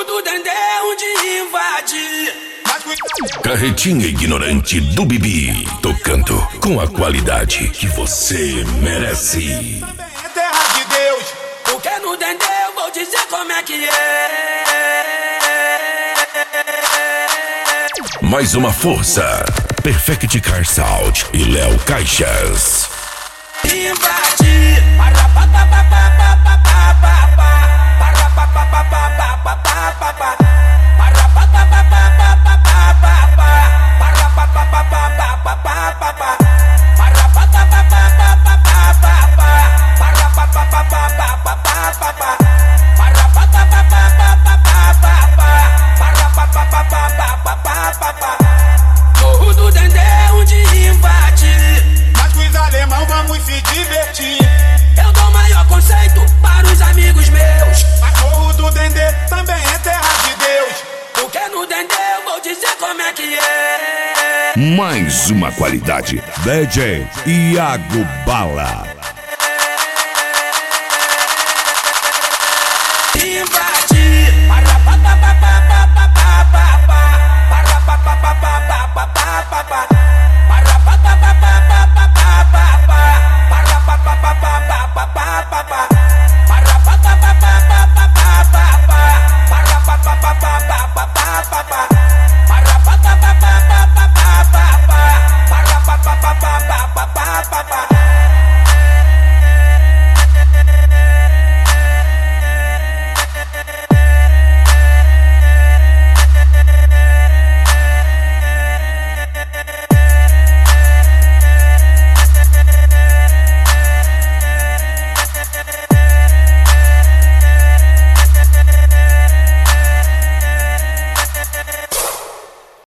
Morro do Dendê onde invade. Carretinha ignorante do Bibi, tocando com a qualidade que você merece. Também é terra de Deus. Porque no Dendê eu vou dizer como é que é. Mais uma força, Perfect Car Sound e Léo Caixas. Invade. Para pa pa pa pa pa pa pa pa pa. Para pa pa pa pa pa pa pa pa pa. Para pa pa pa pa pa pa pa pa pa. Para pa pa pa pa pa pa pa pa pa. Para pa pa pa pa pa pa pa pa pa. Para pa pa pa pa pa pa pa pa pa. Para pa pa pa pa pa pa pa pa pa. Para pa pa pa pa pa pa pa pa. Morro do Dendê onde invade. Mas com os alemão vamos se divertir. Eu dou maior conceito para os amigos meus. Mas Morro do Dendê também é terra de Deus. Porque no Dendê eu vou dizer como é que é. Mais uma qualidade, DJ Iago Bala.